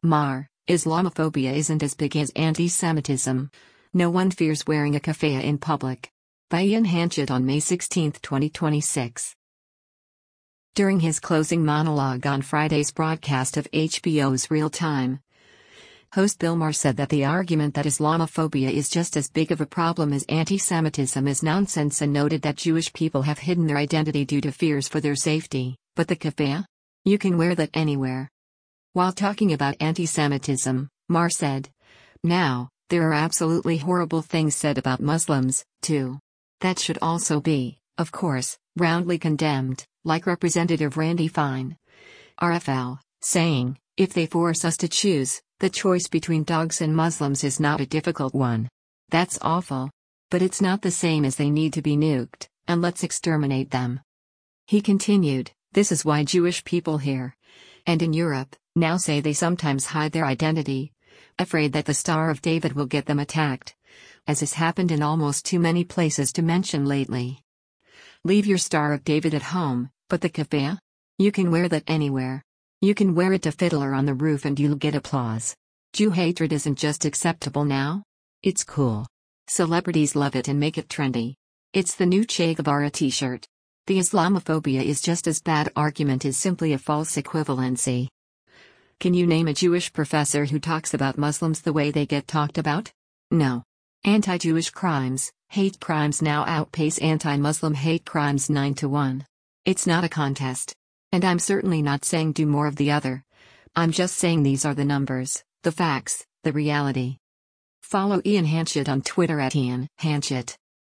Islamophobia isn't as big as anti-Semitism. No one fears wearing a keffiyeh in public. By Ian Hanchett on May 16, 2026. During his closing monologue on Friday's broadcast of HBO's Real Time, host Bill Maher said that the argument that Islamophobia is just as big of a problem as anti-Semitism is nonsense and noted that Jewish people have hidden their identity due to fears for their safety, but the keffiyeh? You can wear that anywhere. While talking about anti-Semitism, Maher said, "Now, there are absolutely horrible things said about Muslims, too. That should also be, of course, roundly condemned, like Representative Randy Fine, RFL, saying, if they force us to choose, the choice between dogs and Muslims is not a difficult one. That's awful. But it's not the same as they need to be nuked, and let's exterminate them." He continued, "This is why Jewish people here, and in Europe, now say they sometimes hide their identity, afraid that the Star of David will get them attacked, as has happened in almost too many places to mention lately. Leave your Star of David at home, but the keffiyeh? You can wear that anywhere. You can wear it to Fiddler on the Roof and you'll get applause. Jew hatred isn't just acceptable now. It's cool. Celebrities love it and make it trendy. It's the new Che Guevara t-shirt. The Islamophobia is just as bad argument is simply a false equivalency. Can you name a Jewish professor who talks about Muslims the way they get talked about? No. Anti-Jewish crimes, hate crimes now outpace anti-Muslim hate crimes 9-1. It's not a contest. And I'm certainly not saying do more of the other. I'm just saying these are the numbers, the facts, the reality." Follow Ian Hanchett on Twitter at Ian Hanchett.